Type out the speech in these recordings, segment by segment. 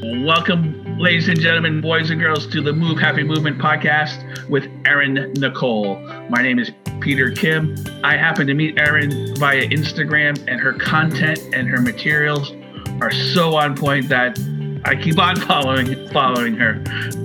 Welcome, ladies and gentlemen, boys and girls, to the Move Happy Movement podcast with Erin Nicole. My name is Peter Kim. I happen to meet Erin via Instagram, and her content and her materials are so on point that I keep on following her.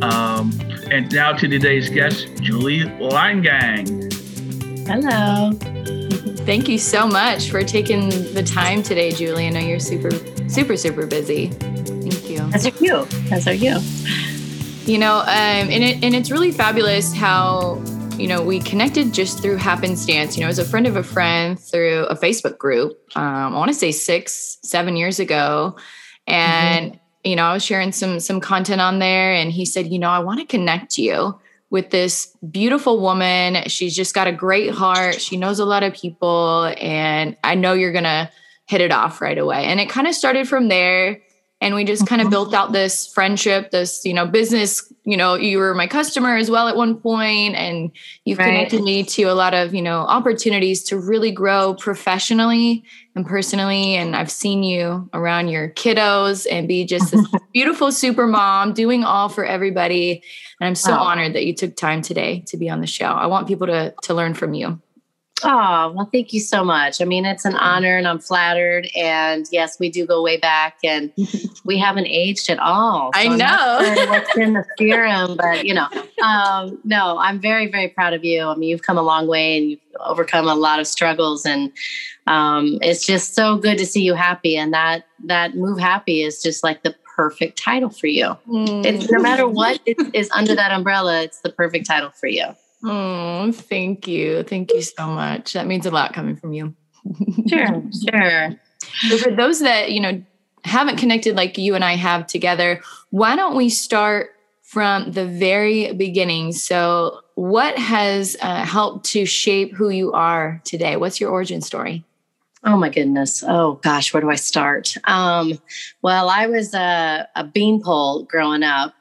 And now to today's guest, Julie Leingang. Hello. Thank you so much for taking the time today, Julie. I know you're super busy. Thank you. As are you. You know, and it's really fabulous how, we connected just through happenstance. As a friend of a friend through a Facebook group, I want to say 6-7 years ago. And, I was sharing some content on there, and he said, I want to connect you with this beautiful woman. She's just got a great heart. She knows a lot of people, and I know you're going to hit it off right away. And it kind of started from there. And we just kind of built out this friendship, this, business, you were my customer as well at one point, and you've connected me to a lot of, opportunities to really grow professionally and personally. And I've seen you around your kiddos and be just this beautiful super mom doing all for everybody. And I'm so honored that you took time today to be on the show. I want people to learn from you. Oh, well, thank you so much. I mean, it's an honor and I'm flattered. And yes, we do go way back and we haven't aged at all. So I know. I'm not sure what's in the serum, but no, I'm very, very proud of you. I mean, you've come a long way and you've overcome a lot of struggles, and it's just so good to see you happy. And that Move Happy is just like the perfect title for you. It's no matter what is under that umbrella, it's the perfect title for you. Oh, thank you. Thank you so much. That means a lot coming from you. Sure. So for those that, haven't connected like you and I have together, why don't we start from the very beginning? So what has helped to shape who you are today? What's your origin story? Oh my goodness. Oh gosh, where do I start? Well, I was a beanpole growing up.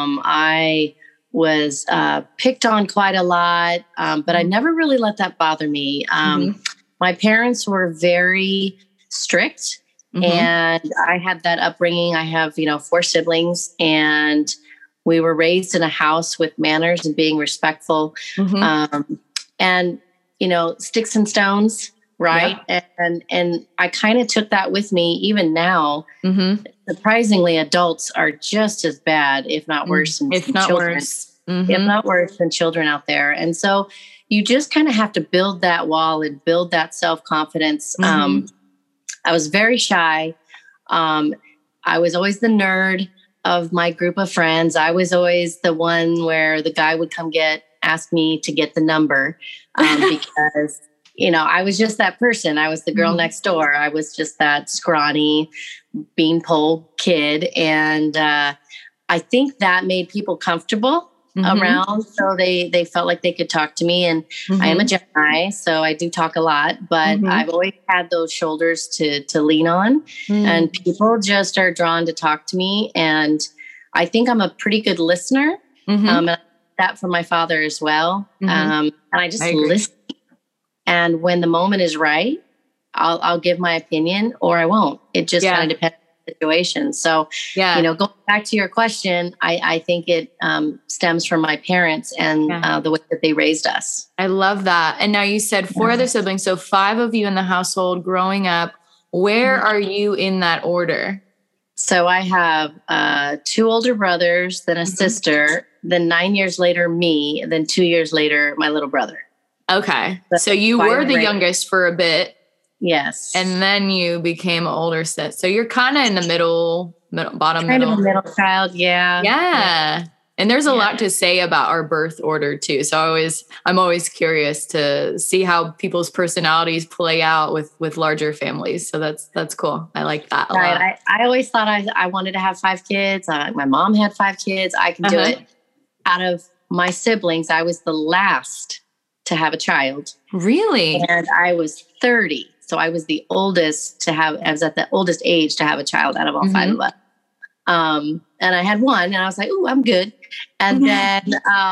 I was picked on quite a lot, but I never really let that bother me. My parents were very strict, and I had that upbringing. I have, 4 siblings, and we were raised in a house with manners and being respectful, and, sticks and stones. Right. Yeah. And I kind of took that with me even now. Surprisingly, adults are just as bad, if not worse, than children. If not worse than children out there. And so you just kind of have to build that wall and build that self-confidence. I was very shy. I was always the nerd of my group of friends. I was always the one where the guy would come ask me to get the number because I was just that person. I was the girl next door. I was just that scrawny beanpole kid. And I think that made people comfortable around. So they felt like they could talk to me. And I am a Gemini, so I do talk a lot. But I've always had those shoulders to lean on. And people just are drawn to talk to me. And I think I'm a pretty good listener. And I got that from my father as well. And I just listen. And when the moment is right, I'll give my opinion or I won't. It just kind of depends on the situation. So, going back to your question, I think it stems from my parents and the way that they raised us. I love that. And now you said 4 other siblings, so 5 of you in the household growing up. Where are you in that order? So I have 2 older brothers, then a sister, then 9 years later, me, then 2 years later, my little brother. Okay. So you were the youngest for a bit. Yes. And then you became older sis. So you're kind of in the middle, bottom kind middle. Kind of a middle child. Yeah. Yeah. And there's a lot to say about our birth order too. So I'm always curious to see how people's personalities play out with larger families. So that's cool. I like that a lot. I always thought I wanted to have 5 kids. My mom had 5 kids. I could do it. Out of my siblings, I was the last to have a child. Really? And I was 30. So I was the oldest I was at the oldest age to have a child out of all 5 of us. And I had 1 and I was like, ooh, I'm good. And then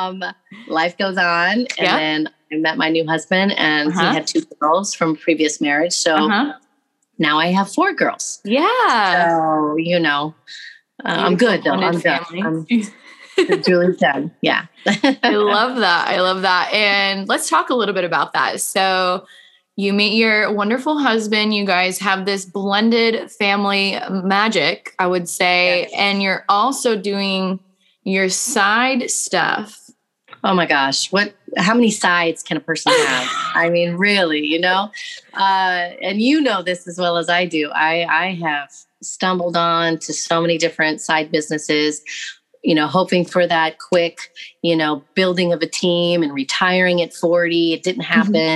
life goes on. And then I met my new husband and he had 2 girls from previous marriage. So now I have 4 girls. Yeah. So, I'm good though. I'm done. Julie's done. Yeah. I love that. I love that. And let's talk a little bit about that. So you meet your wonderful husband. You guys have this blended family magic, I would say. Yes. And you're also doing your side stuff. Oh my gosh. How many sides can a person have? I mean, really, and you know this as well as I do. I have stumbled on to so many different side businesses, hoping for that quick, building of a team and retiring at 40. It didn't happen.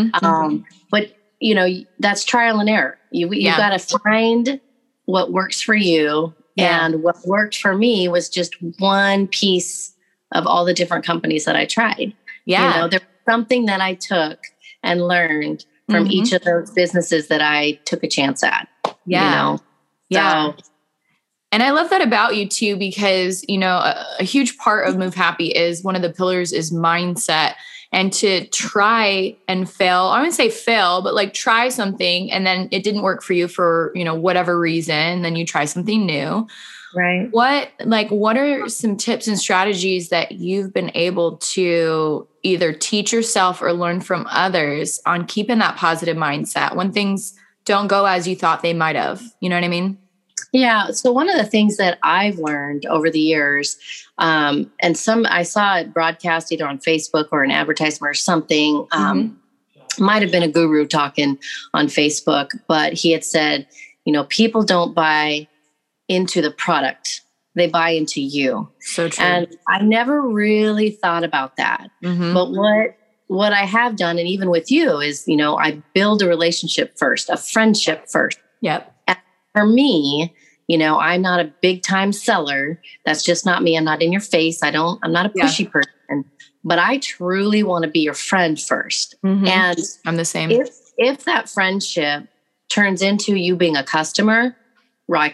But that's trial and error. You got to find what works for you. Yeah. And what worked for me was just one piece of all the different companies that I tried. Yeah. There was something that I took and learned from each of those businesses that I took a chance at. Yeah. Yeah. So, and I love that about you too, because, a huge part of Move Happy is one of the pillars is mindset, and to try and fail. I wouldn't say fail, but like try something and then it didn't work for you for, whatever reason. Then you try something new. Right. What are some tips and strategies that you've been able to either teach yourself or learn from others on keeping that positive mindset when things don't go as you thought they might have? You know what I mean? Yeah. So one of the things that I've learned over the years, and I saw it broadcast either on Facebook or an advertisement or something, might have been a guru talking on Facebook, but he had said, people don't buy into the product, they buy into you. So true. And I never really thought about that. But what I have done, and even with you, is, I build a relationship first, a friendship first. Yep. And for me, I'm not a big time seller. That's just not me. I'm not in your face. I'm not a pushy person, but I truly want to be your friend first. And I'm the same. If that friendship turns into you being a customer, rock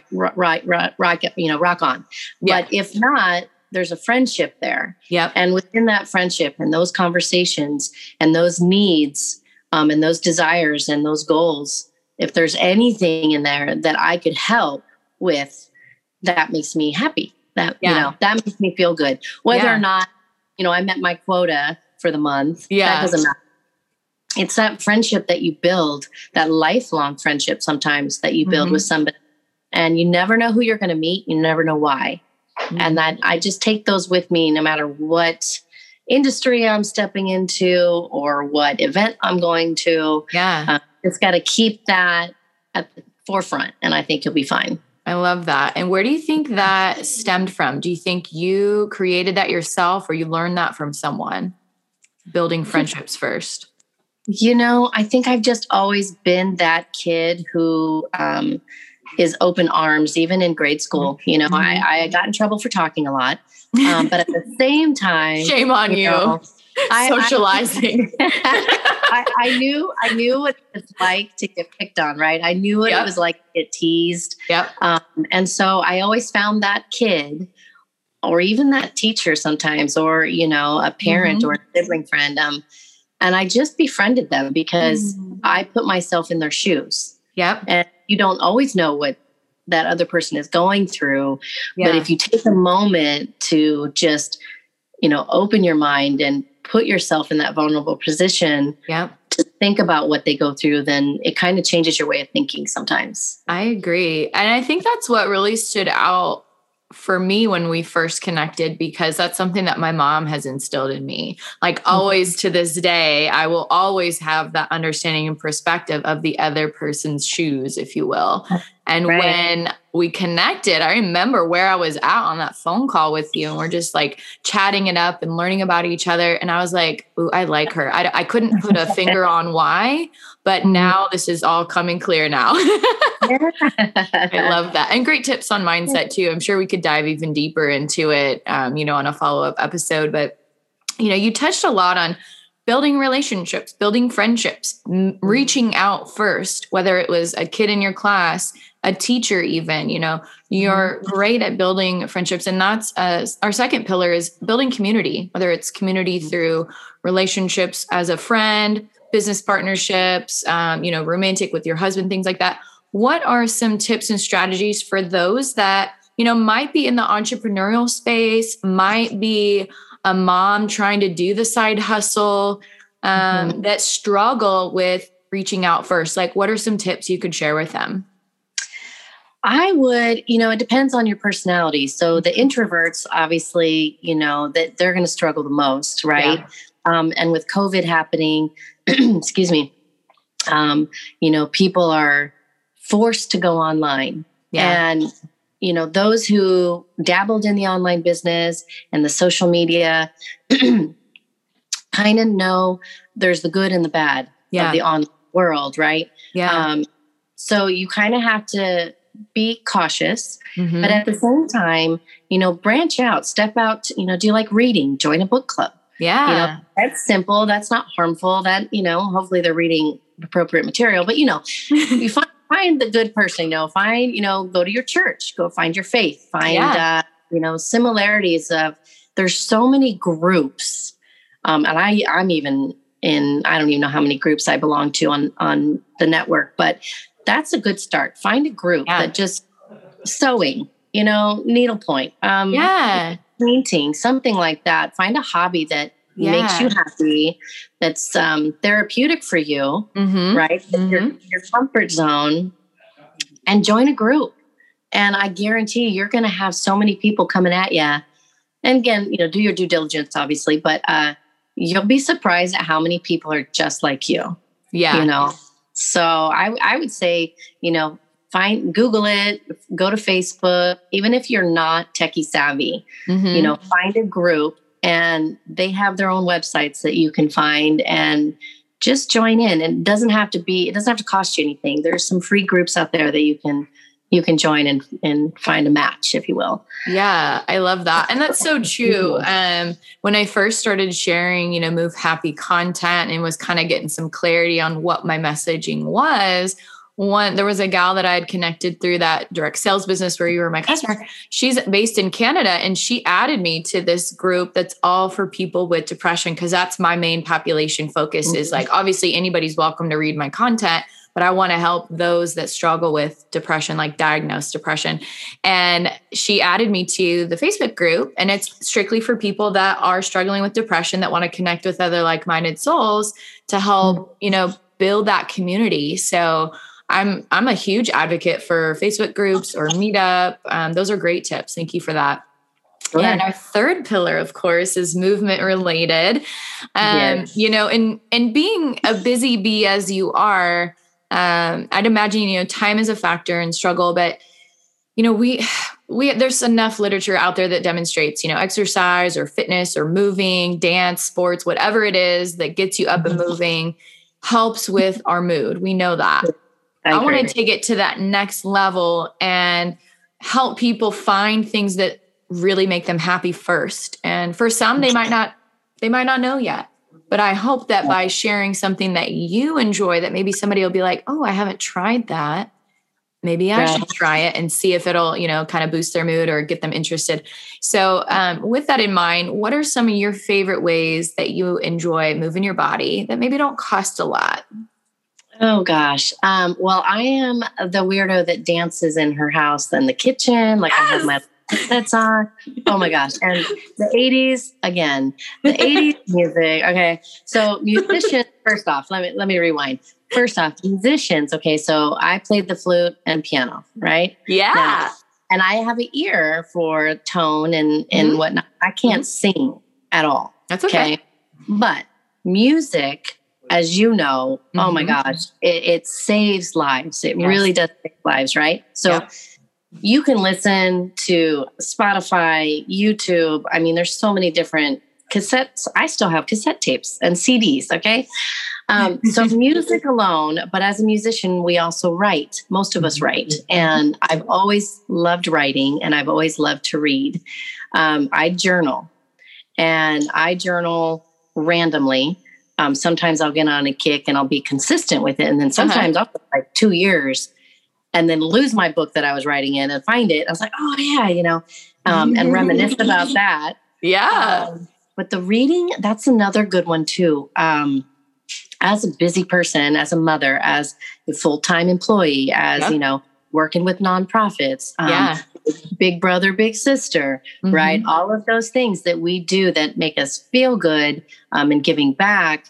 on. But if not, there's a friendship there. Yep. And within that friendship and those conversations and those needs, and those desires and those goals, if there's anything in there that I could help with, that makes me happy. That makes me feel good. Whether or not, I met my quota for the month. That doesn't matter. It's that friendship that you build, that lifelong friendship sometimes that you build with somebody. And you never know who you're going to meet. You never know why. And that I just take those with me no matter what industry I'm stepping into or what event I'm going to. Yeah. Just got to keep that at the forefront, and I think you'll be fine. I love that. And where do you think that stemmed from? Do you think you created that yourself or you learned that from someone? Building friendships first. I think I've just always been that kid who is open arms, even in grade school. I got in trouble for talking a lot. But at the same time, shame on you. Socializing. I knew what it was like to get picked on, right? I knew what it was like to get teased. Yep. And so I always found that kid or even that teacher sometimes, or, a parent or a sibling friend. And I just befriended them because I put myself in their shoes. Yep. And you don't always know what that other person is going through. Yeah. But if you take a moment to just, open your mind and put yourself in that vulnerable position to think about what they go through, then it kind of changes your way of thinking sometimes. I agree. And I think that's what really stood out for me when we first connected, because that's something that my mom has instilled in me. Like always to this day, I will always have that understanding and perspective of the other person's shoes, if you will. And when we connected, I remember where I was at on that phone call with you, and we're just like chatting it up and learning about each other. And I was like, ooh, I like her. I couldn't put a finger on why, but now this is all coming clear now. I love that. And great tips on mindset too. I'm sure we could dive even deeper into it, on a follow-up episode, but you touched a lot on building relationships, building friendships, reaching out first, whether it was a kid in your class, a teacher, even, you're great at building friendships. And that's our second pillar is building community, whether it's community through relationships as a friend, business partnerships, romantic with your husband, things like that. What are some tips and strategies for those that might be in the entrepreneurial space, might be a mom trying to do the side hustle, that struggle with reaching out first? Like, what are some tips you could share with them? I would, it depends on your personality. So the introverts, obviously, that they're going to struggle the most, right? Yeah. And with COVID happening, excuse me, people are forced to go online. Yeah. And, those who dabbled in the online business and the social media kind of know there's the good and the bad of the online world, right? Yeah. So you kind of have to be cautious, but at the same time, branch out, step out, do you like reading? Join a book club. Yeah. That's simple. That's not harmful. That, hopefully they're reading appropriate material, but, you find the good person, go to your church, go find your faith, find, similarities of, there's so many groups. And I'm even I don't even know how many groups I belong to on the network, but that's a good start. Find a group that just sewing, needlepoint, painting, something like that. Find a hobby that makes you happy, that's therapeutic for you, right? Your comfort zone, and join a group. And I guarantee you're going to have so many people coming at you. And again, do your due diligence, obviously, but you'll be surprised at how many people are just like you. Yeah. So I would say, Google it, go to Facebook, even if you're not techie savvy, find a group, and they have their own websites that you can find and just join in. And it doesn't have to cost you anything. There's some free groups out there that you can join and find a match, if you will. Yeah, I love that. And that's so true. When I first started sharing, Move Happy content and was kind of getting some clarity on what my messaging was, there was a gal that I had connected through that direct sales business where you were my customer. She's based in Canada, and she added me to this group that's all for people with depression, because that's my main population focus is like, obviously anybody's welcome to read my content, but I want to help those that struggle with depression, like diagnosed depression. And she added me to the Facebook group, and it's strictly for people that are struggling with depression, that want to connect with other like-minded souls to help, build that community. So I'm a huge advocate for Facebook groups or Meetup. Those are great tips. Thank you for that. Sure. And our third pillar, of course, is movement related. Yes. And being a busy bee as you are, I'd imagine, time is a factor in struggle, but, there's enough literature out there that demonstrates, exercise or fitness or moving, dance, sports, whatever it is that gets you up and moving helps with our mood. We know that. I want to take it to that next level and help people find things that really make them happy first. And for some, they might not know yet. But I hope that by sharing something that you enjoy, that maybe somebody will be like, oh, I haven't tried that. Maybe I should try it and see if it'll, kind of boost their mood or get them interested. So with that in mind, what are some of your favorite ways that you enjoy moving your body that maybe don't cost a lot? Oh, gosh. Well, I am the weirdo that dances in her house in the kitchen. Like, I have my headsets on. Oh, my gosh. And the 80s, again, the 80s music. Okay. So musicians, first off, let me rewind. First off, musicians. Okay. So I played the flute and piano, right? Yeah. Now, and I have an ear for tone and whatnot. I can't sing at all. That's okay. But music, as you know, oh my gosh, it saves lives. It really does save lives, right? So you can listen to Spotify, YouTube. I mean, there's so many different cassettes. I still have cassette tapes and CDs, okay? So music alone, but as a musician, we also write. Most of us write. And I've always loved writing, and I've always loved to read. I journal, and I journal randomly. Sometimes I'll get on a kick and I'll be consistent with it. And then sometimes I'll put like 2 years and then lose my book that I was writing in and find it. I was like, oh yeah, and reminisce about that. Yeah. But the reading, that's another good one too. As a busy person, as a mother, as a full-time employee, as, working with nonprofits, Big Brother, Big Sister, right? All of those things that we do that make us feel good and giving back,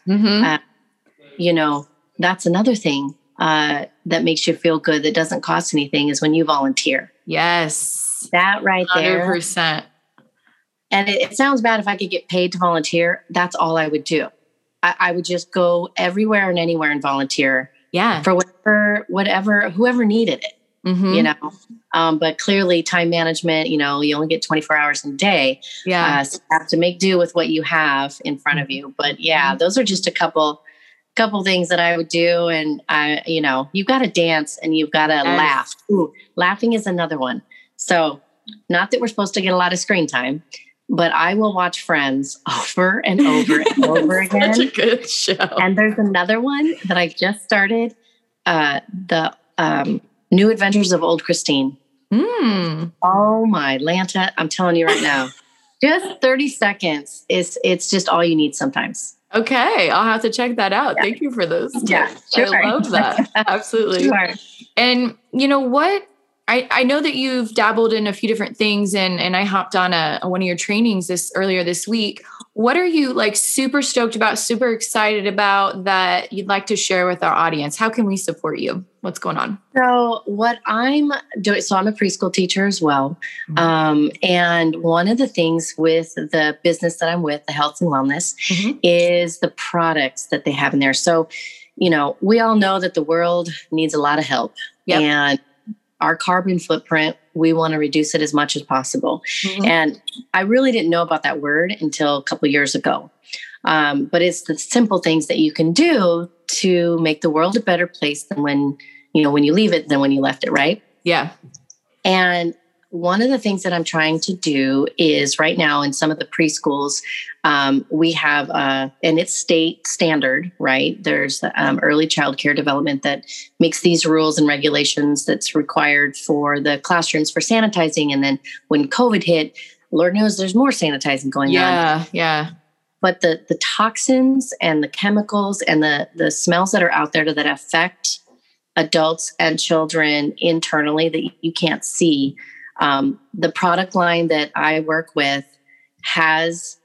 that's another thing that makes you feel good that doesn't cost anything is when you volunteer. Yes. That right there. 100%. And it sounds bad if I could get paid to volunteer. That's all I would do. I would just go everywhere and anywhere and volunteer. Yeah. For whoever needed it, but clearly time management, you only get 24 hours in a day. Yeah. So you have to make do with what you have in front of you. But those are just a couple things that I would do. And you've got to dance and you've got to laugh. Ooh, laughing is another one. So not that we're supposed to get a lot of screen time, but I will watch Friends over and over and over again. Such a good show. And there's another one that I just started, the New Adventures of Old Christine. Oh my Lanta, I'm telling you right now, just 30 seconds it's just all you need sometimes. Okay, I'll have to check that out. Thank you for those tips. Yeah, sure. I love that. Absolutely. Sure. And you know what? I know that you've dabbled in a few different things and I hopped on one of your trainings earlier this week. What are you super stoked about, super excited about that you'd like to share with our audience? How can we support you? What's going on? So what I'm doing, I'm a preschool teacher as well. And one of the things with the business that I'm with, the health and wellness, is the products that they have in there. So, we all know that the world needs a lot of help. Yep. And our carbon footprint, we want to reduce it as much as possible. And I really didn't know about that word until a couple of years ago. But it's the simple things that you can do to make the world a better place than when you leave it than when you left it, right? Yeah. And one of the things that I'm trying to do is right now in some of the preschools, we have, and it's state standard, right? There's early child care development that makes these rules and regulations that's required for the classrooms for sanitizing. And then when COVID hit, Lord knows there's more sanitizing going on. Yeah. But the toxins and the chemicals and the smells that are out there that affect adults and children internally that you can't see, the product line that I work with has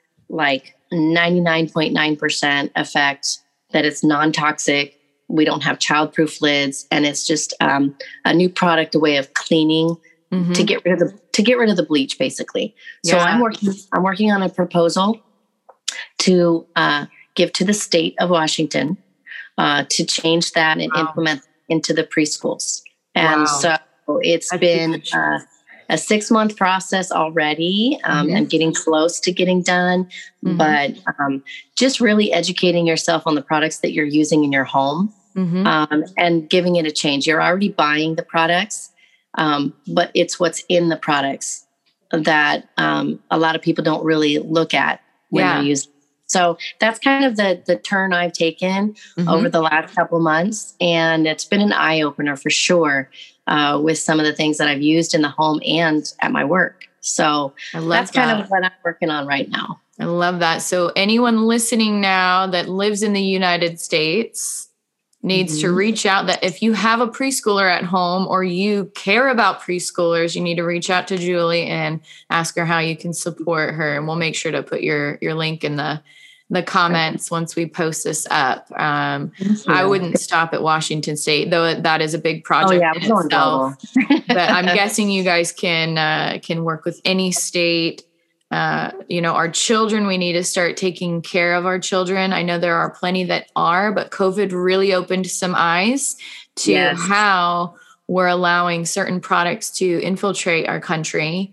99.9% effect that it's non-toxic. We don't have childproof lids, and it's just a new product, a way of cleaning to get rid of the bleach, basically. So I'm working on a proposal to give to the state of Washington to change that and implement into the preschools. And so it's been a 6-month process already. I'm getting close to getting done, but just really educating yourself on the products that you're using in your home and giving it a change. You're already buying the products, but it's what's in the products that a lot of people don't really look at when they're using. So that's kind of the turn I've taken over the last couple of months. And it's been an eye opener for sure with some of the things that I've used in the home and at my work. So that's kind of what I'm working on right now. I love that. So anyone listening now that lives in the United States needs to reach out. That if you have a preschooler at home or you care about preschoolers, you need to reach out to Julie and ask her how you can support her. And we'll make sure to put your link in the comments once we post this up. I wouldn't stop at Washington State, though that is a big project in itself. But I'm guessing you guys can work with any state. Our children, we need to start taking care of our children. I know there are plenty that are, but COVID really opened some eyes to how we're allowing certain products to infiltrate our country.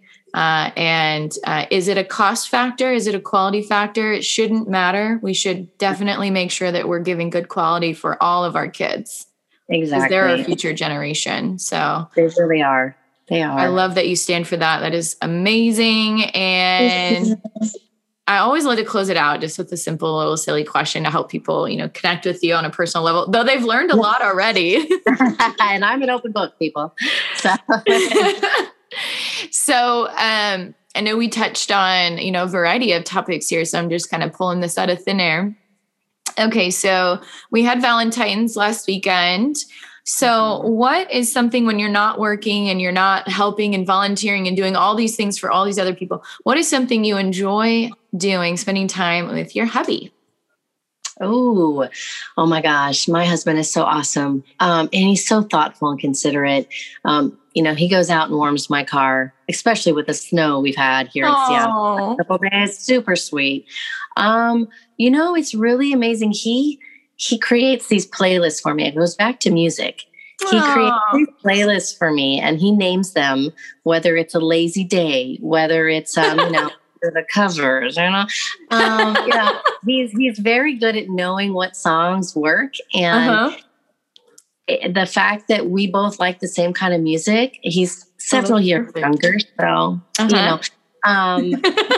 Is it a cost factor? Is it a quality factor? It shouldn't matter. We should definitely make sure that we're giving good quality for all of our kids. Exactly. Because they're our future generation. So they really are. They are. I love that you stand for that. That is amazing. And I always like to close it out just with a simple little silly question to help people, connect with you on a personal level, though they've learned a lot already. And I'm an open book, people. So I know we touched on, a variety of topics here. So I'm just kind of pulling this out of thin air. Okay. So we had Valentine's last weekend. So what is something when you're not working and you're not helping and volunteering and doing all these things for all these other people, what is something you enjoy doing, spending time with your hubby? Oh my gosh. My husband is so awesome. And he's so thoughtful and considerate. He goes out and warms my car, especially with the snow we've had here in Seattle. A couple days. Super sweet. It's really amazing. He creates these playlists for me. It goes back to music. He creates these playlists for me and he names them, whether it's a lazy day, whether it's, the covers, he's very good at knowing what songs work. And the fact that we both like the same kind of music, he's several years younger. So, I'm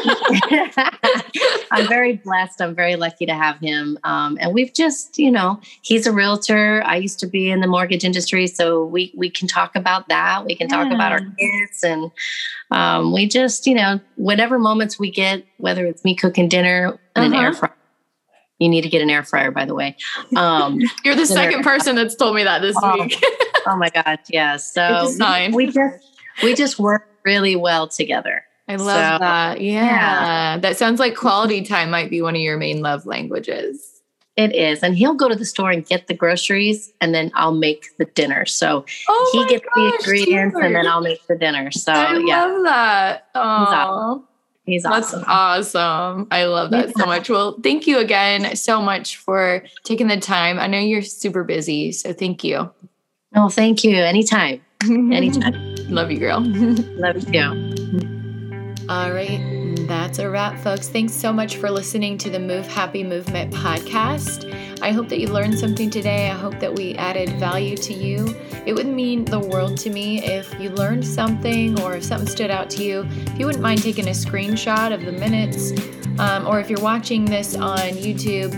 very blessed. I'm very lucky to have him. And we've just, he's a realtor. I used to be in the mortgage industry. So we can talk about that. We can talk about our kids and we just, whatever moments we get, whether it's me cooking dinner in an air fryer. You need to get an air fryer, by the way. You're the second person that's told me that this week. Oh my God. Yeah. So we just work really well together. I love that. Yeah. That sounds like quality time might be one of your main love languages. It is. And he'll go to the store and get the groceries and then I'll make the dinner. So he gets the ingredients and then I'll make the dinner. So I love that. He's awesome. That's awesome. I love that so much. Well, thank you again so much for taking the time. I know you're super busy, so thank you. Oh, thank you. Anytime. Anytime. Love you, girl. Love you. All right, that's a wrap, folks. Thanks so much for listening to the Move Happy Movement podcast. I hope that you learned something today. I hope that we added value to you. It would mean the world to me if you learned something or if something stood out to you. If you wouldn't mind taking a screenshot of the minutes, or if you're watching this on YouTube,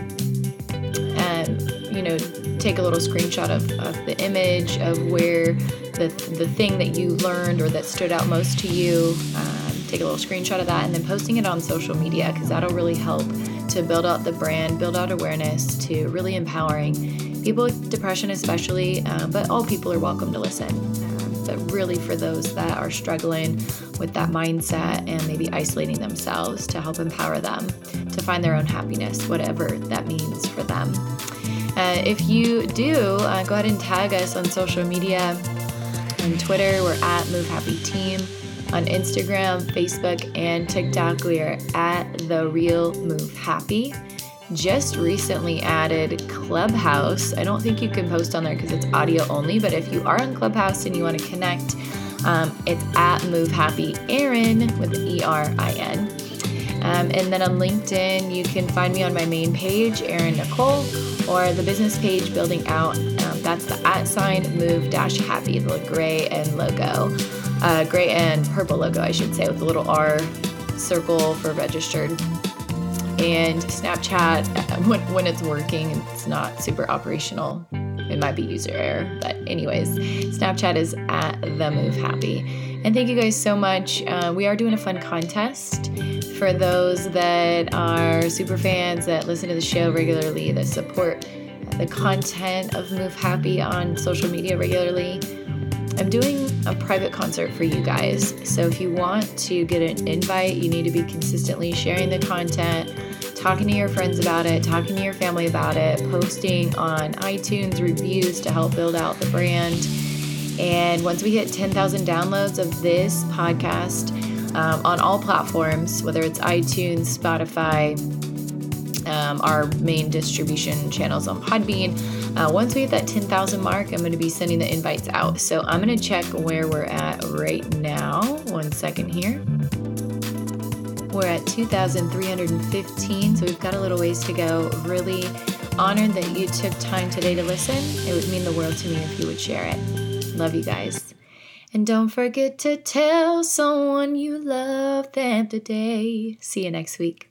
take a little screenshot of the image of where the thing that you learned or that stood out most to you. Take a little screenshot of that and then posting it on social media because that'll really help to build out the brand, build out awareness to really empowering people with depression especially, but all people are welcome to listen. But really for those that are struggling with that mindset and maybe isolating themselves to help empower them to find their own happiness, whatever that means for them. If you do, go ahead and tag us on social media. On Twitter, we're at Move Happy Team. On Instagram, Facebook, and TikTok, we are at The Real Move Happy. Just recently added Clubhouse. I don't think you can post on there because it's audio only, but if you are on Clubhouse and you want to connect, it's at Move Happy Erin with ERIN. And then on LinkedIn, you can find me on my main page, Erin Nicole, or the business page, Building Out. That's the @move-happy, the gray and logo. Gray and purple logo, I should say, with a little R circle for registered. And Snapchat, when it's working, it's not super operational. It might be user error, but anyways, Snapchat is at The Move Happy. And thank you guys so much. We are doing a fun contest for those that are super fans that listen to the show regularly, that support the content of Move Happy on social media regularly. I'm doing a private concert for you guys. So if you want to get an invite, you need to be consistently sharing the content, talking to your friends about it, talking to your family about it, posting on iTunes reviews to help build out the brand. And once we hit 10,000 downloads of this podcast on all platforms, whether it's iTunes, Spotify, our main distribution channels on Podbean, once we hit that 10,000 mark, I'm going to be sending the invites out. So I'm going to check where we're at right now. 1 second here. We're at 2,315, so we've got a little ways to go. Really honored that you took time today to listen. It would mean the world to me if you would share it. Love you guys. And don't forget to tell someone you love them today. See you next week.